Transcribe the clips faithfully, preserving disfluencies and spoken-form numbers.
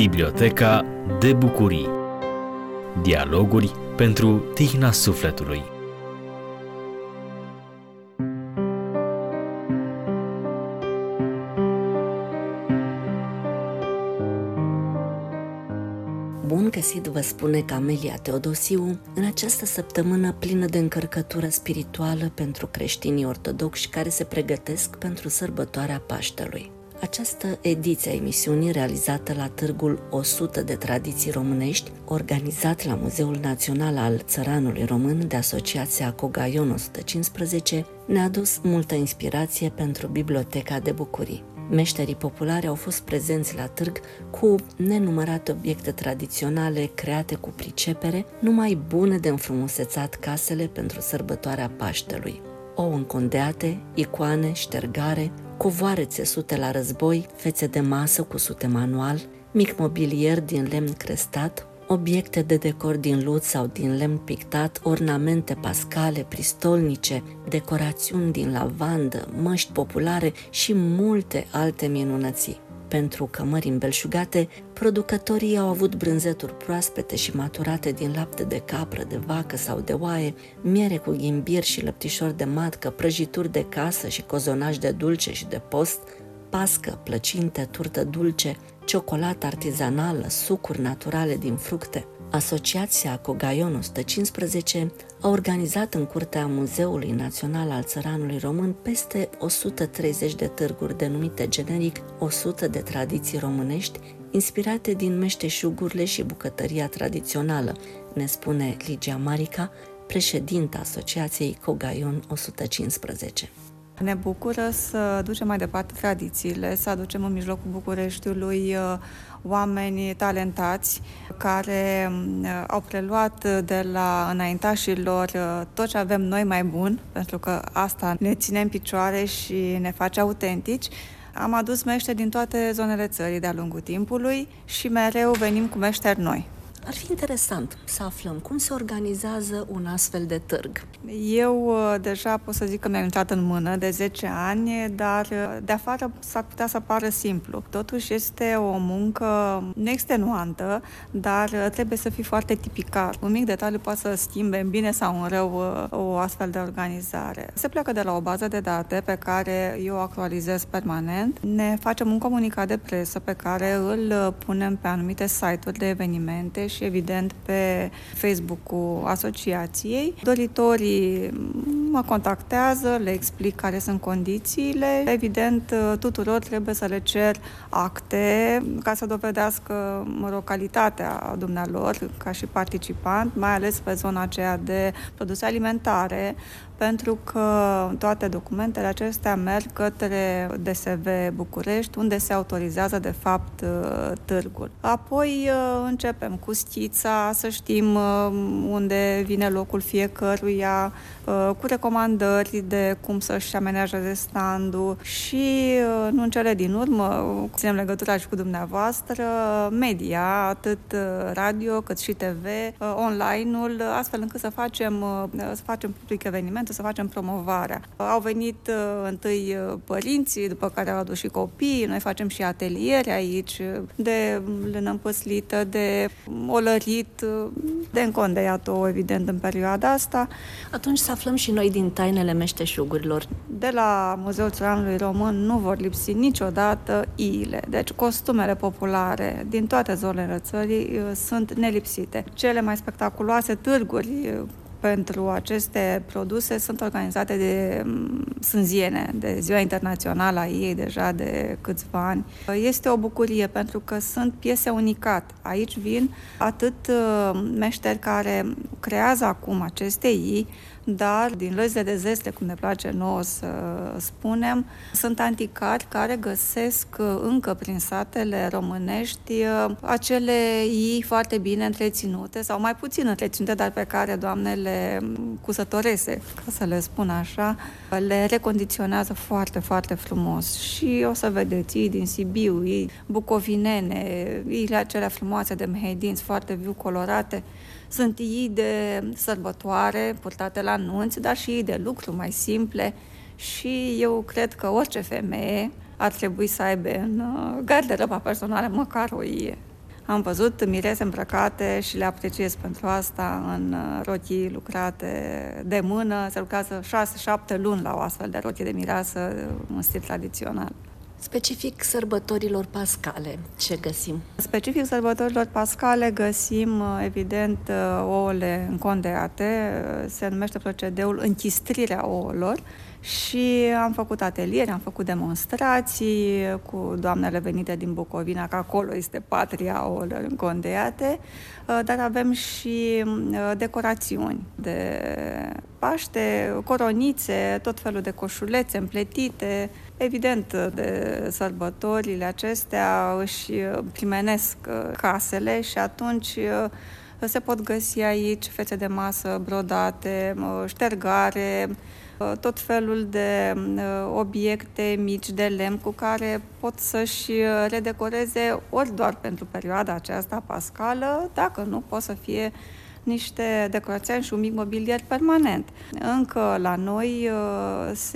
Biblioteca de bucurii. Dialoguri pentru tihna sufletului. Bun găsit, vă spune Camelia Teodosiu, în această săptămână plină de încărcătură spirituală pentru creștinii ortodoxi care se pregătesc pentru sărbătoarea Paștelui. Această ediție a emisiunii, realizată la Târgul o sută de tradiții românești, organizat la Muzeul Național al Țăranului Român de Asociația Cogaion o sută cincisprezece, ne-a adus multă inspirație pentru Biblioteca de bucurii. Meșterii populari au fost prezenți la târg cu nenumărate obiecte tradiționale create cu pricepere, numai bune de înfrumusețat casele pentru sărbătoarea Paștelui. Ou încondeate, icoane, ștergare, covoare țesute la război, fețe de masă cusute manual, mic mobilier din lemn crestat, obiecte de decor din lut sau din lemn pictat, ornamente pascale, pristolnice, decorațiuni din lavandă, măști populare și multe alte minunății. Pentru cămări îmbelșugate, producătorii au avut brânzeturi proaspete și maturate din lapte de capră, de vacă sau de oaie, miere cu ghimbir și lăptișor de matcă, prăjituri de casă și cozonaj de dulce și de post, pască, plăcinte, turtă dulce, ciocolată artizanală, sucuri naturale din fructe. Asociația Cogaion o sută cincisprezece a organizat în curtea Muzeului Național al Țăranului Român peste o sută treizeci de târguri denumite generic o sută de tradiții românești, inspirate din meșteșugurile și bucătăria tradițională, ne spune Ligia Marica, președinta Asociației Cogaion o sută cincisprezece. Ne bucură să ducem mai departe tradițiile, să aducem în mijlocul Bucureștiului oameni talentați care au preluat de la înaintașilor tot ce avem noi mai bun, pentru că asta ne ține în picioare și ne face autentici. Am adus meșteri din toate zonele țării de-a lungul timpului și mereu venim cu meșteri noi. Ar fi interesant să aflăm cum se organizează un astfel de târg. Eu deja pot să zic că mi-am intrat în mână de zece ani, dar de afară s-ar putea să pară simplu. Totuși este o muncă neextenuantă, dar trebuie să fii foarte tipicar. Un mic detaliu poate să schimbe în bine sau în rău o astfel de organizare. Se pleacă de la o bază de date pe care eu o actualizez permanent. Ne facem un comunicat de presă pe care îl punem pe anumite site-uri de evenimente și evident pe Facebook-ul asociației. Doritorii mă contactează, le explic care sunt condițiile. Evident, tuturor trebuie să le cer acte ca să dovedească, mă rog, calitatea dumnealor ca și participant, mai ales pe zona aceea de produse alimentare, pentru că toate documentele acestea merg către D S V București, unde se autorizează de fapt târgul. Apoi începem cu schița, să știm unde vine locul fiecăruia, cu recomandări de cum să-și amenajeze standul și, nu în cele din urmă, ținem legătura și cu dumneavoastră, media, atât radio cât și T V, online-ul, astfel încât să facem, să facem public evenimente, să facem promovarea. Au venit uh, întâi părinții, după care au adus și copiii, noi facem și ateliere aici, de lână împăslită, de olărit, de încondeiat-o, evident, în perioada asta. Atunci să aflăm și noi din tainele meșteșugurilor. De la Muzeul Țăranului Român nu vor lipsi niciodată iile, deci costumele populare din toate zonele țării uh, sunt nelipsite. Cele mai spectaculoase târguri pentru aceste produse sunt organizate de Sânziene, de Ziua Internațională a ei deja de câțiva ani. Este o bucurie pentru că sunt piese unicate. Aici vin atât meșteri care creează acum aceste ii, dar din lăzile de zestre, cum ne place nouă să spunem, sunt anticari care găsesc încă prin satele românești acele ii foarte bine întreținute sau mai puțin întreținute, dar pe care doamnele cusătorese, ca să le spun așa, le recondiționează foarte, foarte frumos. Și o să vedeți ii din Sibiu, ii bucovinene, iile acelea frumoase de mehedinți, foarte viu colorate. Sunt ii de sărbătoare, purtate la nunți, dar și ii de lucru mai simple. Și eu cred că orice femeie ar trebui să aibă în garderoba personală măcar o ie. Am văzut mirese îmbrăcate și le apreciez pentru asta în rochii lucrate de mână. Se lucrează șase șapte luni la o astfel de rochie de mireasă în stil tradițional. Specific sărbătorilor pascale, ce găsim? Specific sărbătorilor pascale găsim, evident, ouăle încondeate. Se numește procedeul închistrirea ouălor și am făcut ateliere, am făcut demonstrații cu doamnele venite din Bucovina, că acolo este patria ouălor încondeate, dar avem și decorațiuni de Paște, coronițe, tot felul de coșulețe împletite. Evident, de sărbătorile acestea își primenesc casele și atunci se pot găsi aici fețe de masă brodate, ștergare, tot felul de obiecte mici de lemn cu care pot să-și redecoreze ori doar pentru perioada aceasta pascală, dacă nu pot să fie niște decorații și un mic mobilier permanent. Încă la noi se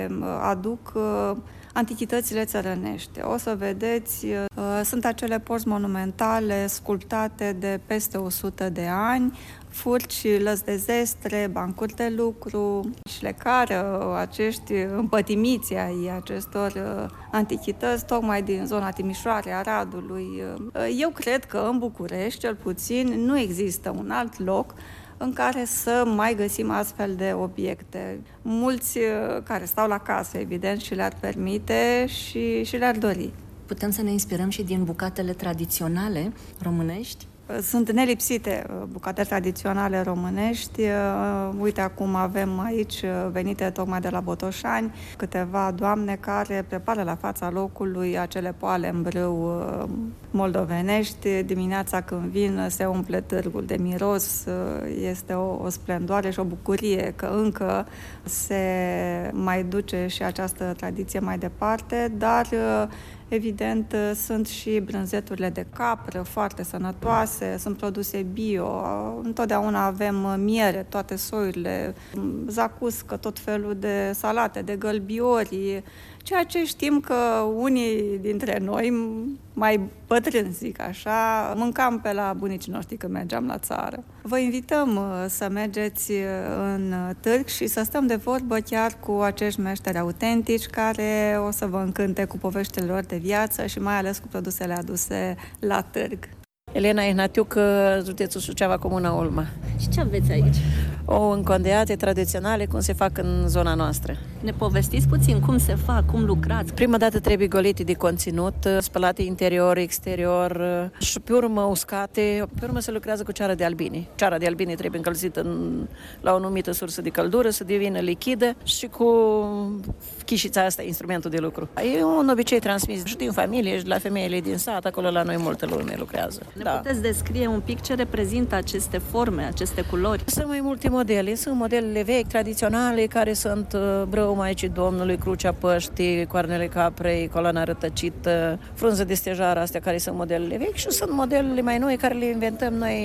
aduc antichitățile țărănești. O să vedeți, sunt acele porți monumentale sculptate de peste o sută de ani, furci, lăzi de zestre, bancuri de lucru și le cară acești împătimiți ai acestor antichități, tocmai din zona Timișoarei, Aradului. Eu cred că în București, cel puțin, nu există un alt loc în care să mai găsim astfel de obiecte. Mulți care stau la casă, evident, și le-ar permite și, și le-ar dori. Putem să ne inspirăm și din bucatele tradiționale românești? Sunt nelipsite bucate tradiționale românești. Uite, acum avem aici, venite tocmai de la Botoșani, câteva doamne care prepară la fața locului acele poale în brâu moldovenești. Dimineața când vin se umple târgul de miros, este o, o splendoare și o bucurie că încă se mai duce și această tradiție mai departe, dar evident, sunt și brânzeturile de capră, foarte sănătoase, sunt produse bio, întotdeauna avem miere, toate soiurile, zacuscă, tot felul de salate, de gălbiori, ceea ce știm că unii dintre noi, mai bătrâni, zic așa, mâncam pe la bunicii noștri când mergeam la țară. Vă invităm să mergeți în târg și să stăm de vorbă chiar cu acești meșteri autentici care o să vă încânte cu poveștile lor de viață și mai ales cu produsele aduse la târg. Elena Ihnatiuc, județul Suceava, comuna Olma. Și ce aveți aici? Ouă încondeate tradiționale, cum se fac în zona noastră. Ne povestiți puțin cum se fac, cum lucrați? Prima dată trebuie golite de conținut, spălate interior, exterior și pe urmă uscate. Pe urmă se lucrează cu ceara de albine. Ceara de albine trebuie încălzită în, la o anumită sursă de căldură, să devină lichidă și cu chișița asta, instrumentul de lucru. E un obicei transmis și din familie și de la femeile din sat, acolo la noi multă lume lucrează. Ne da. puteți descrie un pic ce reprezintă aceste forme, aceste culori? Sunt mai multe modele. Sunt modelele vechi, tradiționale, care sunt brău Maicii Domnului, crucea Păștii, coarnele caprei, coloana rătăcită, frunză de stejar, astea care sunt modelele vechi și sunt modelele mai noi care le inventăm noi,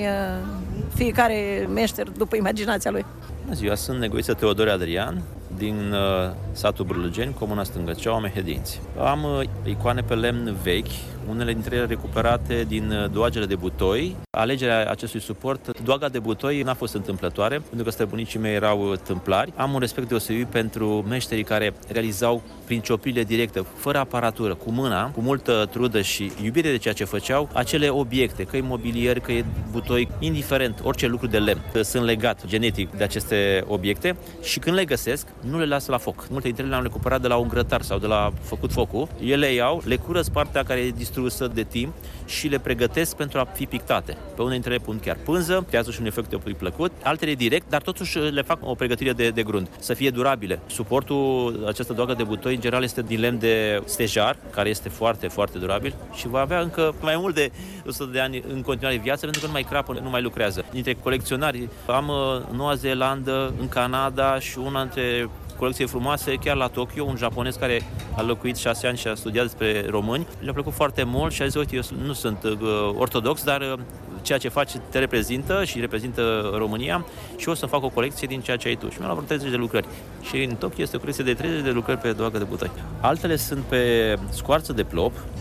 fiecare meșter după imaginația lui. Bună ziua, sunt negoiță Teodore Adrian din uh, satul Brâlăgeni, comuna Stângăceaua, Mehedinți. Am uh, icoane pe lemn vechi, unele dintre ele recuperate din uh, doagele de butoi. Alegerea acestui suport, doaga de butoi, n-a fost întâmplătoare, pentru că străbunicii mei erau tâmplari. Am un respect deosebit pentru meșterii care realizau prin cioplie directă, fără aparatură, cu mâna, cu multă trudă și iubire de ceea ce făceau, acele obiecte, că e mobilier, că e butoi, indiferent, orice lucru de lemn, sunt legat genetic de aceste obiecte și când le găsesc, nu le lasă la foc. Multe dintre ele le-am recuperat de la un grătar sau de la făcut focul. Ele iau, le curăț partea care e distrusă de timp și le pregătesc pentru a fi pictate. Pe unele dintre ele pun chiar pânză, creează și un efect plăcut, altele direct, dar totuși le fac o pregătire de, de grund, să fie durabile. Suportul, această doagă de butoi, în general, este din lemn de stejar, care este foarte, foarte durabil și va avea încă mai mult de o sută de ani în continuare viață, pentru că nu mai crapă, nu mai lucrează. Dintre colecționari, am în Noua Zeelandă, în Canada și una dintre colecție frumoase, chiar la Tokyo, un japonez care a locuit șase ani și a studiat despre români. Le-a plăcut foarte mult și a zis, uite, eu nu sunt uh, ortodox, dar uh, ceea ce faci te reprezintă și reprezintă România și o să fac o colecție din ceea ce ai tu. Și mi-am luat treizeci de lucrări. Și în Tokyo este o colecție de treizeci de lucrări pe doagă de butoi. Altele sunt pe scoarță de plop,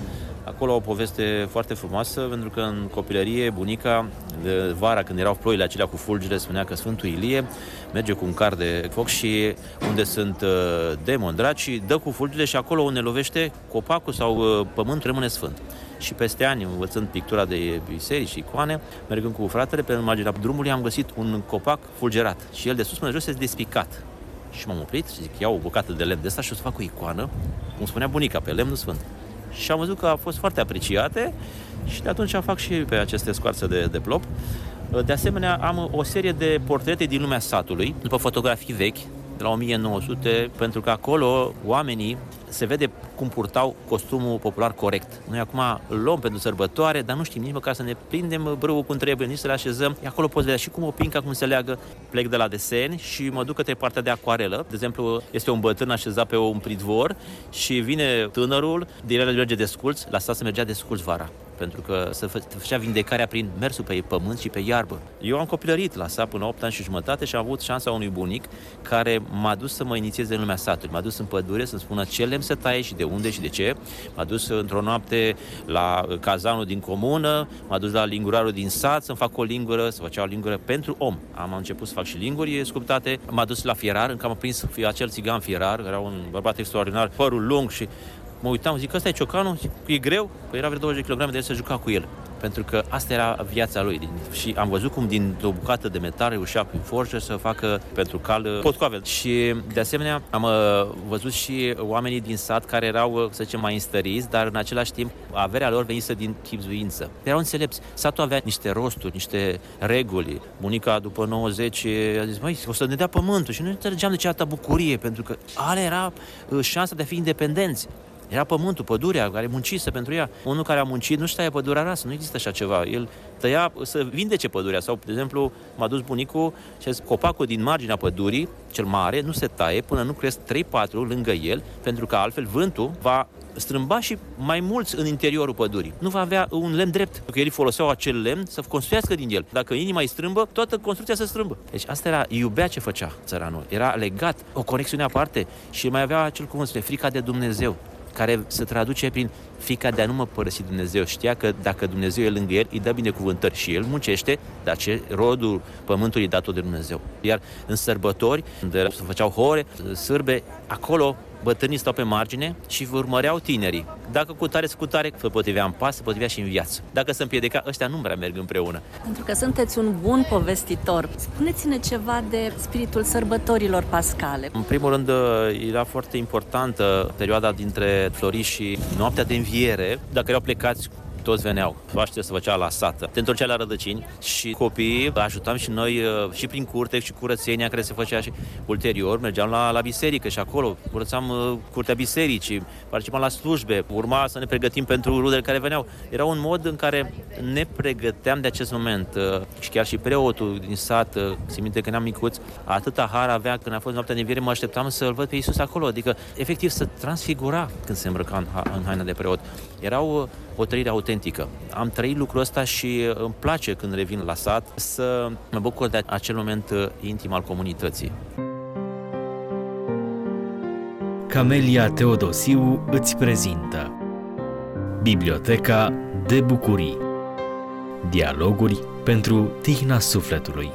Acolo o poveste foarte frumoasă, pentru că în copilărie bunica, de vara când erau ploile acelea cu fulgere, spunea că Sfântul Ilie merge cu un car de foc și unde sunt demoni, draci, dă cu fulgere și acolo unde lovește copacul sau pământul rămâne sfânt. Și peste ani, învățând pictura de biserici și icoane, mergând cu fratele, pe marginea drumului am găsit un copac fulgerat și el de sus până jos este despicat. Și m-am oprit și zic, iau o bucată de lemn de asta și o să fac o icoană, cum spunea bunica, pe lemnul sfânt. Și am văzut că a fost foarte apreciate și de atunci fac și pe aceste scoarțe de, de plop. De asemenea, am o serie de portrete din lumea satului, după fotografii vechi, de la o mie nouă sute, pentru că acolo oamenii se vede cum purtau costumul popular corect. Noi acum îl luăm pentru sărbătoare, dar nu știm nici măcar să ne prindem brâul cum trebuie, nici să le așezăm. E acolo poți vedea și cum o pinca, cum se leagă. Plec de la deseni și mă duc către partea de acuarelă. De exemplu, este un bătrân așezat pe un pridvor și vine tânărul, din el merge desculț, la sat se mergea desculț vara, pentru că se făcea vindecarea prin mersul pe pământ și pe iarbă. Eu am copilărit la sat până opt ani și jumătate și am avut șansa unui bunic care m-a dus să mă inițieze în lumea satului. M-a dus în pădure să-mi spună ce lemn să taie și de unde și de ce. M-a dus într-o noapte la cazanul din comună, m-a dus la lingurarul din sat să-mi fac o lingură, să făcea o lingură pentru om. Am început să fac și linguri sculptate. M-a dus la fierar, încă am prins acel țigan fierar, era un bărbat extraordinar, părul lung și mă uitam, zic, ăsta e ciocanul? Zic, e greu? Păi era vreo douăzeci de kilograme de el să juca cu el. Pentru că asta era viața lui. Și am văzut cum din o bucată de metal reușea prin forjă să facă pentru cal potcoave. Și de asemenea am văzut și oamenii din sat care erau, să zicem, mai înstăriți, dar în același timp averea lor venise din chibzuință. Erau înțelepți. Satul avea niște rosturi, niște reguli. Bunica după nouăzeci a zis, măi, o să ne dea pământul. Și noi nu înțelegeam de ce atâta bucurie, pentru că alea era șansa de a fi independenți. Era pământul, pădurea, care muncise pentru ea. Unul care a muncit nu-și taie pădurea rasă, nu există așa ceva. El tăia să vindece pădurea. Sau, de exemplu, m-a dus bunicul și a zis, copacul din marginea pădurii, cel mare, nu se taie până nu cresc trei patru lângă el, pentru că altfel vântul va strâmba și mai mulți în interiorul pădurii. Nu va avea un lemn drept, pentru că ei foloseau acel lemn să construiască din el. Dacă inima îi strâmbă, toată construcția se strâmbă. Deci asta era, iubea ce făcea țăranul. Era legat, o conexiune aparte și mai avea acel cuvânt, frica de Dumnezeu, care se traduce prin frica de a nu mă părăsi Dumnezeu. Știa că dacă Dumnezeu e lângă el, îi dă binecuvântări și el muncește, dar ce rodul pământului dat-o de Dumnezeu. Iar în sărbători, unde se făceau hore, sârbe, acolo bătrânii stau pe margine și urmăreau tinerii. Dacă cu tare să cu tare, se potrivea în pas, se potrivea și în viață. Dacă se împiedica, ăștia nu prea merg împreună. Pentru că sunteți un bun povestitor, spuneți-ne ceva de spiritul sărbătorilor pascale. În primul rând, era foarte importantă perioada dintre Floriș și noaptea de înviere. Dacă erau plecați, toți veneau. Paște se făcea la sată. Te întorcea la rădăcini și copiii ajutam și noi și prin curte și curățenia care se făcea și ulterior mergeam la, la biserică și acolo curățam uh, curtea bisericii, participam la slujbe, urma să ne pregătim pentru rudele care veneau. Era un mod în care ne pregăteam de acest moment uh, și chiar și preotul din sat, uh, țin minte când eram micuț, atâta har avea când a fost noaptea de înviere, mă așteptam să-l văd pe Iisus acolo, adică efectiv să transfigura când se îmbrăca în, în haina de preot. Erau uh, o trăire autentică. Am trăit lucrul ăsta și îmi place când revin la sat să mă bucur de acel moment intim al comunității. Camelia Teodosiu îți prezintă Biblioteca de bucurii. Dialoguri pentru tihna sufletului.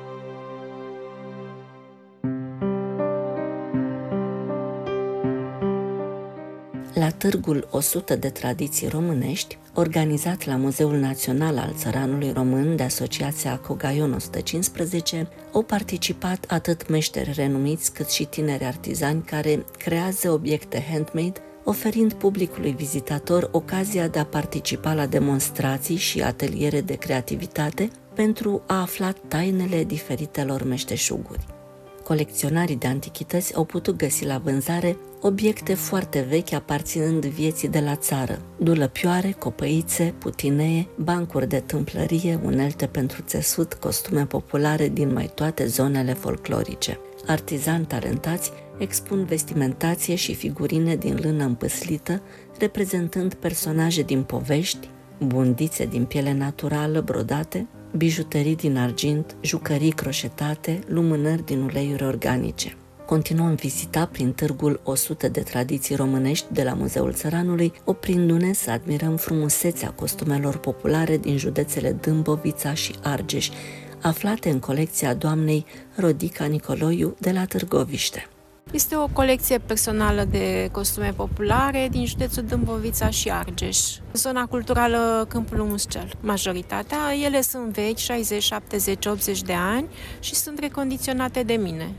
La Târgul o sută de tradiții românești, organizat la Muzeul Național al Țăranului Român de Asociația Cogaion o sută cincisprezece, au participat atât meșteri renumiți cât și tineri artizani care creează obiecte handmade, oferind publicului vizitator ocazia de a participa la demonstrații și ateliere de creativitate pentru a afla tainele diferitelor meșteșuguri. Colecționarii de antichități au putut găsi la vânzare obiecte foarte vechi aparținând vieții de la țară, dulăpioare, copăițe, putinee, bancuri de tâmplărie, unelte pentru țesut, costume populare din mai toate zonele folclorice. Artizani talentați expun vestimentație și figurine din lână împâslită, reprezentând personaje din povești, bundițe din piele naturală brodate, bijuterii din argint, jucării croșetate, lumânări din uleiuri organice. Continuăm vizita prin târgul o sută de tradiții românești de la Muzeul Țăranului, oprindu-ne să admirăm frumusețea costumelor populare din județele Dâmbovița și Argeș, aflate în colecția doamnei Rodica Nicoloiu de la Târgoviște. Este o colecție personală de costume populare din județul Dâmbovița și Argeș. Zona culturală Câmpul Muscel. Majoritatea, ele sunt vechi, șaizeci, șaptezeci, optzeci de ani și sunt recondiționate de mine.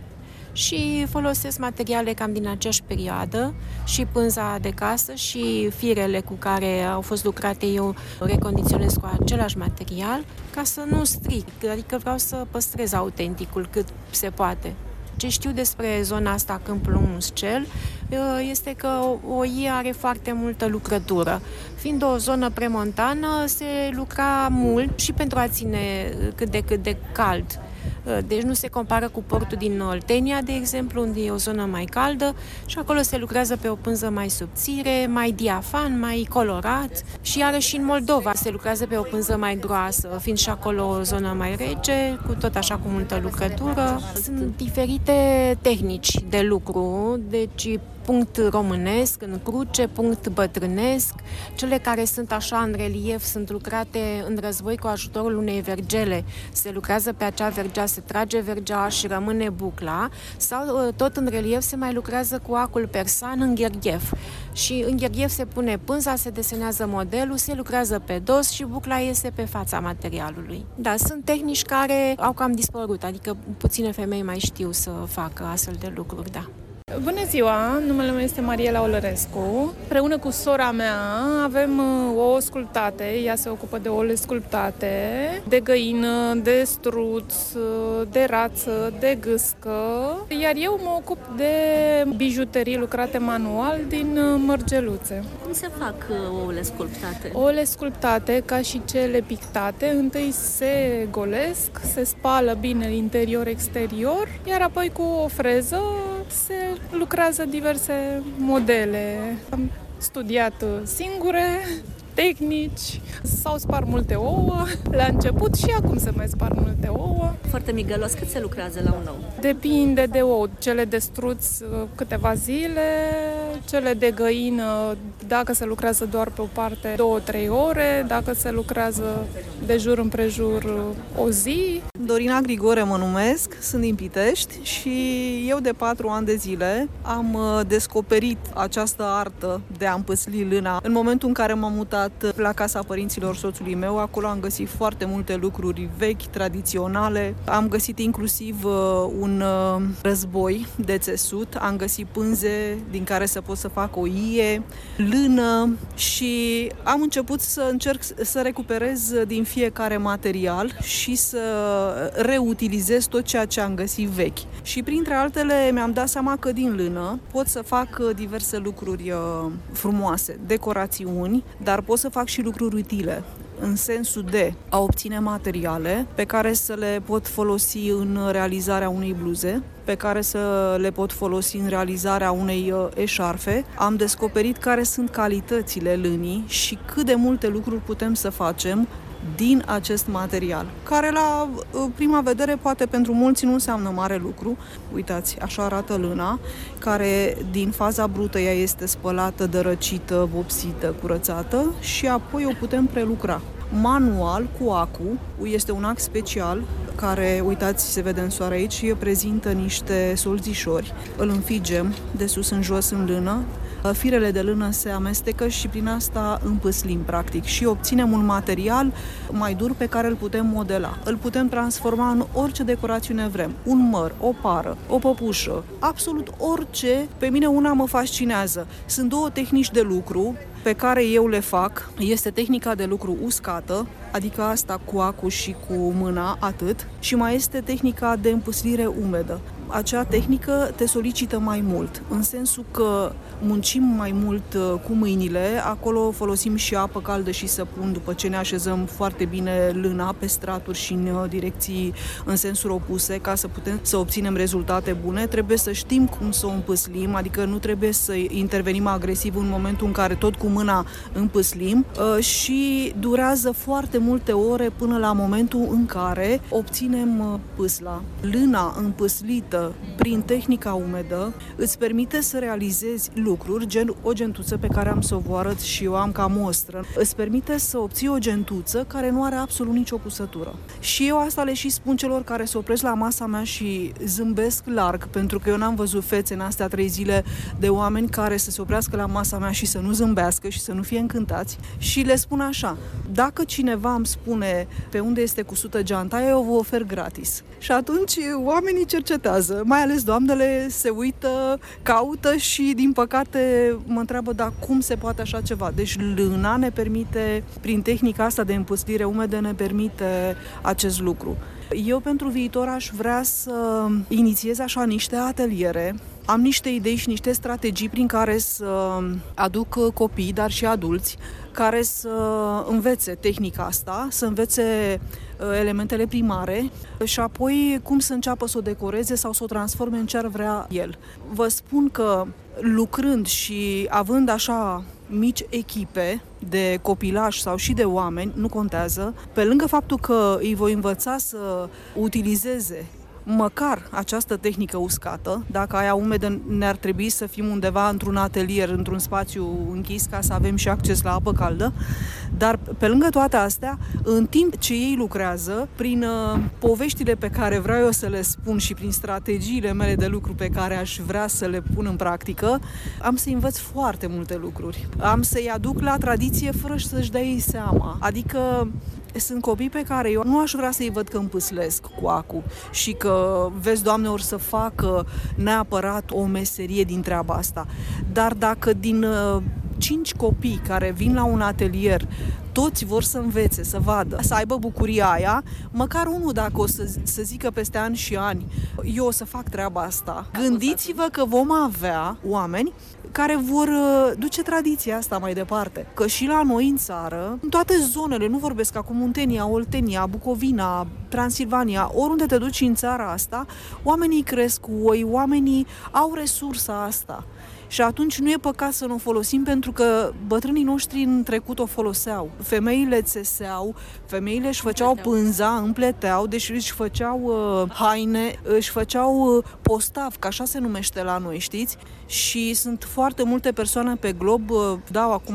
Și folosesc materiale cam din aceeași perioadă, și pânza de casă și firele cu care au fost lucrate eu recondiționez cu același material ca să nu stric, adică vreau să păstrez autenticul cât se poate. Ce știu despre zona asta, Câmpul Muscel, este că O I are foarte multă lucrătură. Fiind o zonă premontană, se lucra mult și pentru a ține cât de cât de cald. Deci nu se compară cu portul din Oltenia, de exemplu, unde e o zonă mai caldă și acolo se lucrează pe o pânză mai subțire, mai diafan, mai colorat. Și iarăși în Moldova se lucrează pe o pânză mai groasă, fiind și acolo o zonă mai rece, cu tot așa cu multă lucrătură. Sunt diferite tehnici de lucru, deci punct românesc în cruce, punct bătrânesc. Cele care sunt așa în relief sunt lucrate în război cu ajutorul unei vergele. Se lucrează pe acea vergea, se trage vergea și rămâne bucla, sau tot în relief se mai lucrează cu acul persan în gherghef. Și în gherghef se pune pânza, se desenează modelul, se lucrează pe dos și bucla iese pe fața materialului. Da, sunt tehnici care au cam dispărut, adică puține femei mai știu să facă astfel de lucruri, da. Bună ziua, numele meu este Mariela Olărescu. Împreună cu sora mea avem ouă sculptate, ea se ocupă de ouăle sculptate, de găină, de struț, de rață, de gâscă, iar eu mă ocup de bijuterii lucrate manual din mărgeluțe. Cum se fac ouăle sculptate? Ouăle sculptate, ca și cele pictate, întâi se golesc, se spală bine interior-exterior, iar apoi cu o freză se lucrează diverse modele. Am studiat singure, tehnici, s-au spart multe ouă la început și acum se mai spar multe ouă. Foarte migălos, cât se lucrează la un ou? Depinde de ou. Cele de struț câteva zile, cele de găină, dacă se lucrează doar pe o parte, două-trei ore, dacă se lucrează de jur împrejur o zi. Dorina Grigore mă numesc, sunt din Pitești și eu de patru ani de zile am descoperit această artă de a împăsli lâna. În momentul în care m-am mutat la casa părinților soțului meu, acolo am găsit foarte multe lucruri vechi, tradiționale. Am găsit inclusiv un război de țesut, am găsit pânze din care să pot să fac o ie, lână și am început să încerc să recuperez din fiecare material și să reutilizez tot ceea ce am găsit vechi. Și printre altele mi-am dat seama că din lână pot să fac diverse lucruri frumoase, decorațiuni, dar pot să fac și lucruri utile, în sensul de a obține materiale pe care să le pot folosi în realizarea unei bluze, pe care să le pot folosi în realizarea unei eșarfe. Am descoperit care sunt calitățile lânii și cât de multe lucruri putem să facem din acest material, care la prima vedere poate pentru mulți nu înseamnă mare lucru. Uitați, așa arată lâna, care din faza brută ea este spălată, dărăcită, vopsită, curățată și apoi o putem prelucra. Manual cu acu, este un ac special care, uitați, se vede în soare aici și prezintă niște solzișori. Îl înfigem de sus în jos în lână, firele de lână se amestecă și prin asta împăslim, practic, și obținem un material mai dur pe care îl putem modela. Îl putem transforma în orice decorațiune vrem. Un măr, o pară, o păpușă, absolut orice. Pe mine una mă fascinează. Sunt două tehnici de lucru pe care eu le fac. Este tehnica de lucru uscată, adică asta cu acu și cu mâna, atât, și mai este tehnica de împăslire umedă. Acea tehnică te solicită mai mult, în sensul că muncim mai mult cu mâinile, acolo folosim și apă caldă și săpun după ce ne așezăm foarte bine lâna pe straturi și în direcții în sensuri opuse, ca să putem să obținem rezultate bune. Trebuie să știm cum să o împăslim, adică nu trebuie să intervenim agresiv în momentul în care tot cu mâna împăslim și durează foarte multe ore până la momentul în care obținem pâsla. Lâna împăslită umedă, prin tehnica umedă, îți permite să realizezi lucruri, gen o gentuță pe care am să o vă arăt și eu am ca mostră. Îți permite să obții o gentuță care nu are absolut nicio cusătură. Și eu asta le și spun celor care se opresc la masa mea și zâmbesc larg, pentru că eu n-am văzut fețe în astea trei zile de oameni care să se oprească la masa mea și să nu zâmbească și să nu fie încântați. Și le spun așa: dacă cineva îmi spune pe unde este cusută geanta, eu vă ofer gratis. Și atunci oamenii cercetează, mai ales doamnele se uită, caută și din păcate mă întreabă, dar cum se poate așa ceva? Deci lâna ne permite, prin tehnica asta de împâslire umedă, ne permite acest lucru. Eu pentru viitor aș vrea să inițiez așa niște ateliere. Am niște idei și niște strategii prin care să aduc copii, dar și adulți, care să învețe tehnica asta, să învețe elementele primare și apoi cum să înceapă să o decoreze sau să o transforme în ce ar vrea el. Vă spun că lucrând și având așa mici echipe de copilaj sau și de oameni, nu contează, pe lângă faptul că îi voi învăța să utilizeze măcar această tehnică uscată, dacă aia umedă ne-ar trebui să fim undeva într-un atelier, într-un spațiu închis ca să avem și acces la apă caldă, dar pe lângă toate astea, în timp ce ei lucrează, prin uh, poveștile pe care vreau eu să le spun și prin strategiile mele de lucru pe care aș vrea să le pun în practică, am să învăț foarte multe lucruri. Am să-i aduc la tradiție fără să-și dea ei seama. Adică sunt copii pe care eu nu aș vrea să-i văd că împâslesc cu acu și că, vezi, Doamne, ori să facă neapărat o meserie din treaba asta. Dar dacă din uh, cinci copii care vin la un atelier, toți vor să învețe, să vadă, să aibă bucuria aia, măcar unul dacă o să, să zică peste ani și ani, eu o să fac treaba asta. Gândiți-vă că vom avea oameni care vor duce tradiția asta mai departe. Că și la noi în țară, în toate zonele, nu vorbesc acum Muntenia, Oltenia, Bucovina, Transilvania, oriunde te duci în țara asta, oamenii cresc cu oi, oamenii au resursa asta. Și atunci nu e păcat să nu o folosim, pentru că bătrânii noștri în trecut o foloseau. Femeile țeseau, femeile își făceau pânza, împleteau, deci își făceau uh, haine, își făceau uh, postav, că așa se numește la noi, știți? Și sunt foarte multe persoane pe glob, uh, dau acum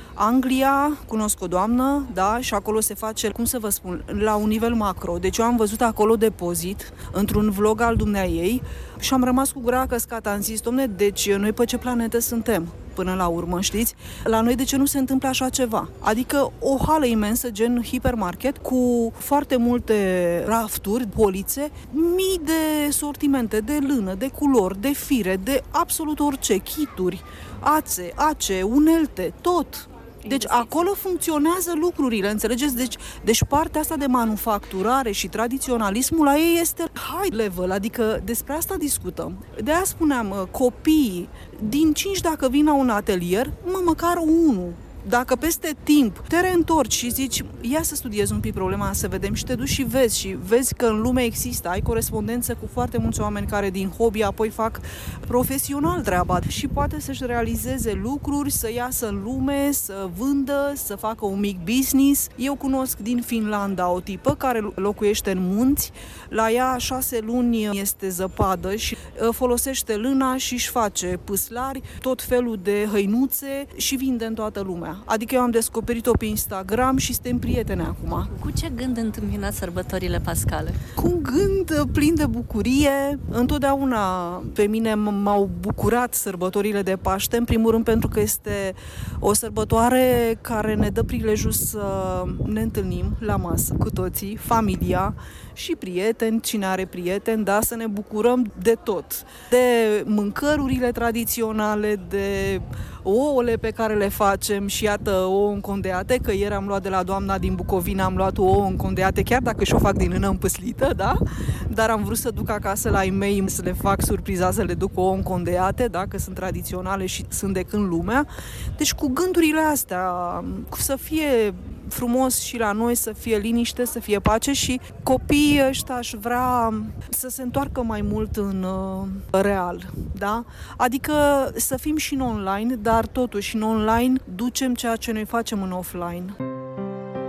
Anglia, cunosc o doamnă, da, și acolo se face, cum să vă spun, la un nivel macro. Deci eu am văzut acolo depozit, într-un vlog al dumneaei, și am rămas cu gura căscată. Am zis, domne, deci noi pe ce planetă suntem? Până la urmă, știți? La noi de ce nu se întâmplă așa ceva? Adică o hală imensă, gen hipermarket, cu foarte multe rafturi, polițe, mii de sortimente, de lână, de culori, de fire, de absolut orice, chituri, ațe, ace, unelte, tot. Deci acolo funcționează lucrurile, înțelegeți? Deci, deci partea asta de manufacturare și tradiționalismul la ei este high level, adică despre asta discutăm. De-aia spuneam, copiii, din cinci dacă vin la un atelier, mă, măcar unul. Dacă peste timp te reîntorci și zici, ia să studiezi un pic problema, să vedem, și te duci și vezi și vezi că în lume există, ai corespondență cu foarte mulți oameni care din hobby apoi fac profesional treaba și poate să-și realizeze lucruri, să iasă în lume, să vândă, să facă un mic business. Eu cunosc din Finlanda o tipă care locuiește în munți, la ea șase luni este zăpadă și folosește lâna și își face pâslari, tot felul de hăinuțe și vinde în toată lumea. Adică eu am descoperit-o pe Instagram și suntem prietene acum. Cu ce gând întâmpinați sărbătorile pascale? Cu un gând plin de bucurie. Întotdeauna pe mine m-au bucurat sărbătorile de Paște, în primul rând pentru că este o sărbătoare care ne dă prilejul să ne întâlnim la masă cu toții, familia și prieteni, cine are prieteni, da, să ne bucurăm de tot. De mâncărurile tradiționale, de ouăle pe care le facem și iată, ouă încondeate, că ieri am luat de la doamna din Bucovina, am luat ouă încondeate, chiar dacă și-o fac din lână împâslită, da? Dar am vrut să duc acasă la ei mei să le fac surpriza, să le duc ouă încondeate, da? Că sunt tradiționale și sunt de când lumea. Deci cu gândurile astea, să fie frumos și la noi, să fie liniște, să fie pace și copiii ăștia aș vrea să se întoarcă mai mult în uh, real, da? Adică să fim și în online, dar totuși în online ducem ceea ce noi facem în offline.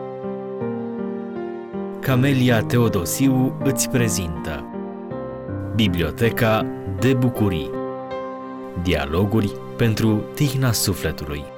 Camelia Teodosiu îți prezintă Biblioteca de bucurii. Dialoguri pentru tihna sufletului.